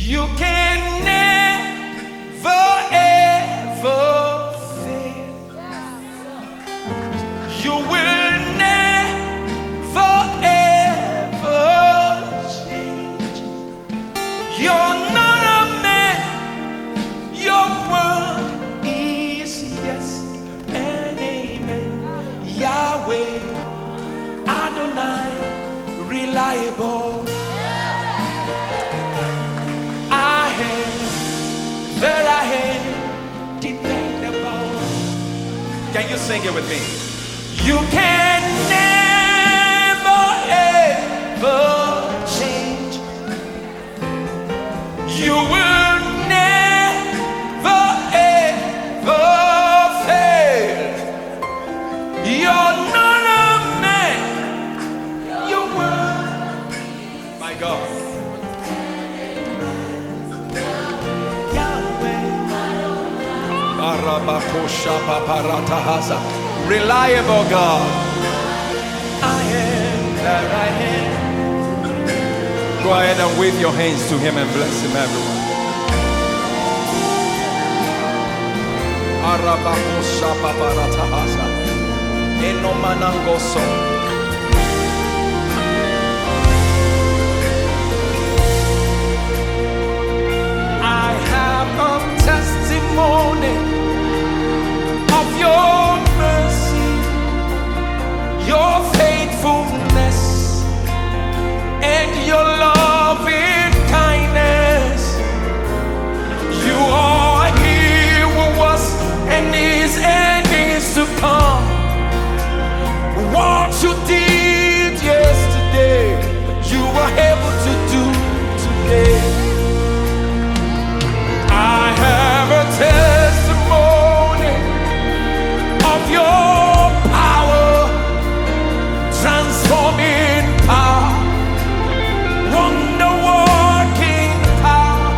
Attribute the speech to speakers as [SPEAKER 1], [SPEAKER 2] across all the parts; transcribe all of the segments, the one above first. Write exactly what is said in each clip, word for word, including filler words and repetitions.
[SPEAKER 1] You can never ever fail. You will never ever change. You're not a man. Your word is yes and amen. Yahweh, Adonai, reliable. That I am dependable. Can you sing it with me? You can never ever change. You will never ever fail. You're not a man. Your word, my God. Reliable God. I am that I am. Go ahead and wave your hands to him and bless him, everyone. I have a testimony of your mercy, your faithfulness, and your loving kindness. You are he who was and is and is to come. What you did yesterday, you are able to do today. I have a testimony of your power, transforming power, wonder-working power.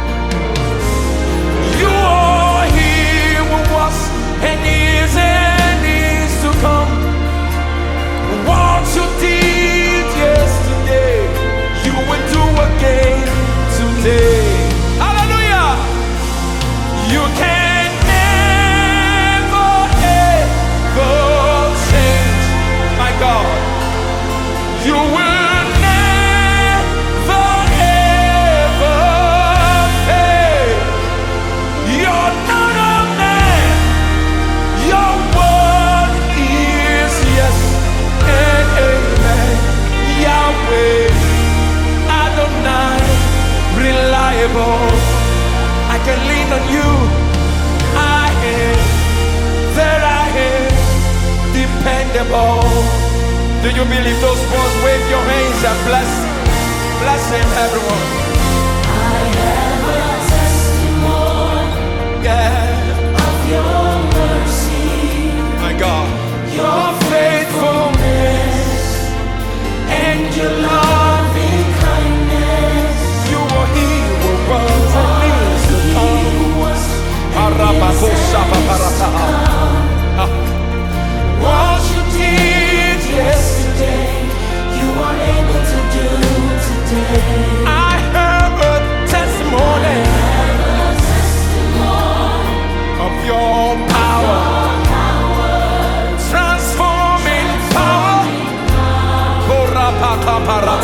[SPEAKER 1] You are he who was and is and is to come. What you did yesterday, you will do again today. Hallelujah! You can you will never ever fail. You're not a man. Your word is yes and amen. Yahweh, Adonai, reliable. I can lean on you. I am that I am dependable. Do you believe those words? Wave your hands and bless, bless him, everyone.
[SPEAKER 2] I have a testimony,
[SPEAKER 1] yeah,
[SPEAKER 2] of your mercy,
[SPEAKER 1] my God,
[SPEAKER 2] your faithfulness, and your loving kindness.
[SPEAKER 1] You are he who was and is to come.
[SPEAKER 2] What you did yesterday, you are able to do today.
[SPEAKER 1] I have a testimony,
[SPEAKER 2] I have a testimony
[SPEAKER 1] of your power,
[SPEAKER 2] your power,
[SPEAKER 1] transforming
[SPEAKER 2] transforming
[SPEAKER 1] power.
[SPEAKER 2] power.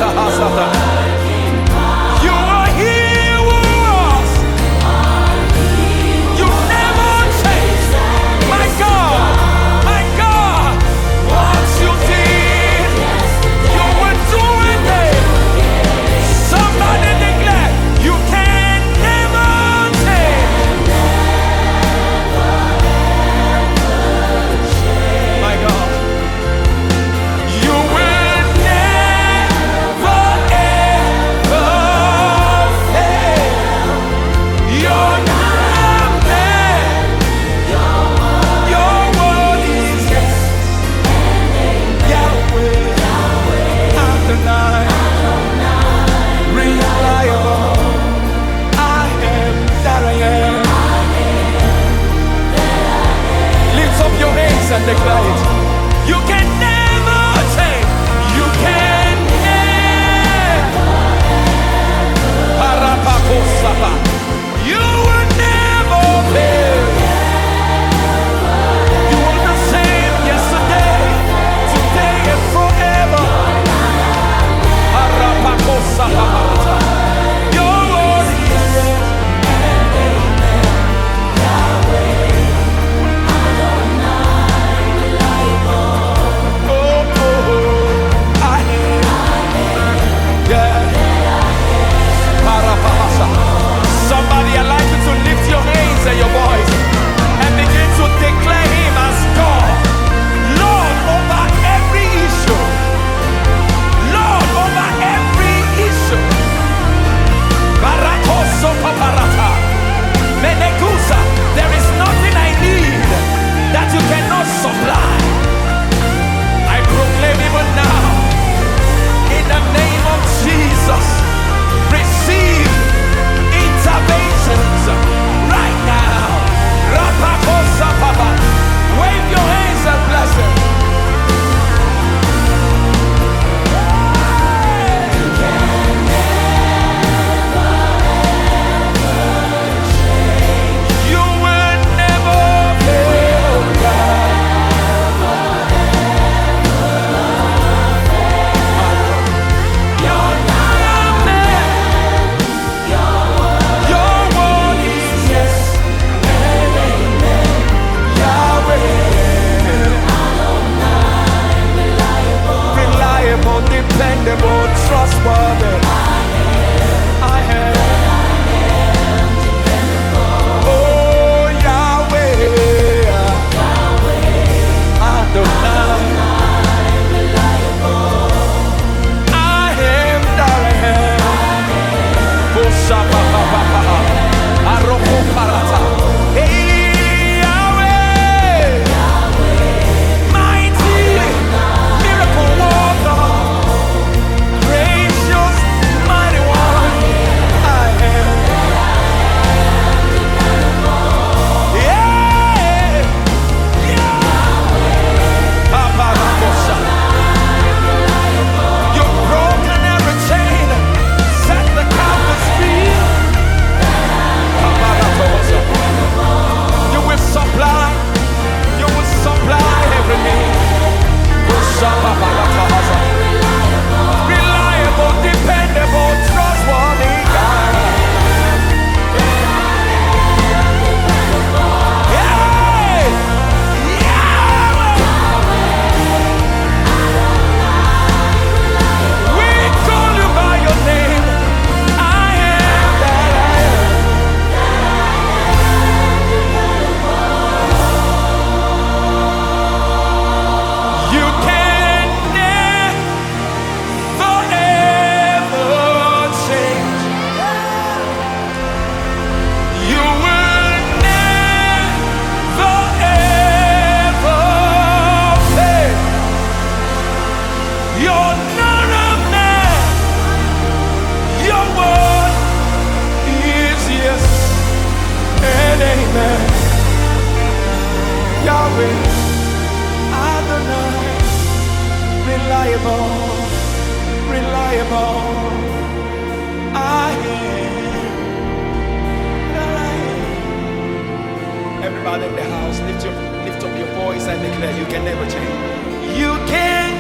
[SPEAKER 1] Everybody in the house, lift, your, lift up your voice and declare you can never change. You can.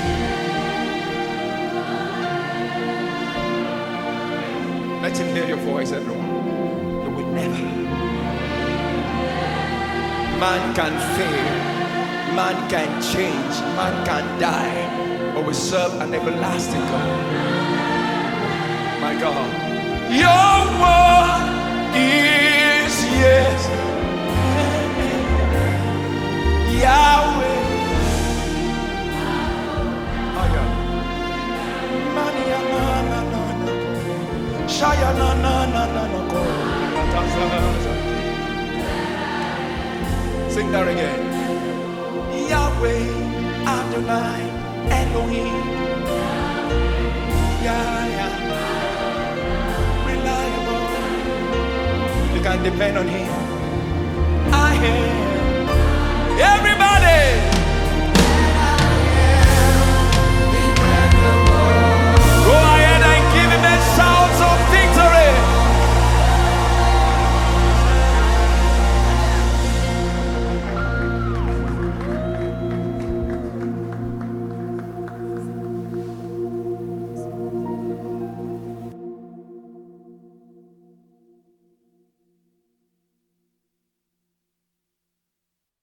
[SPEAKER 1] Let him hear your voice, everyone. You will never. Man can fail, man can change, man can die, but we serve an everlasting God. My God, your word is yes. Yahweh, Mania na na na na, Shaya na na na na na. Sing that again. Yahweh, Adonai, Elohim, yeah, yeah, reliable. You can depend on Him. I am.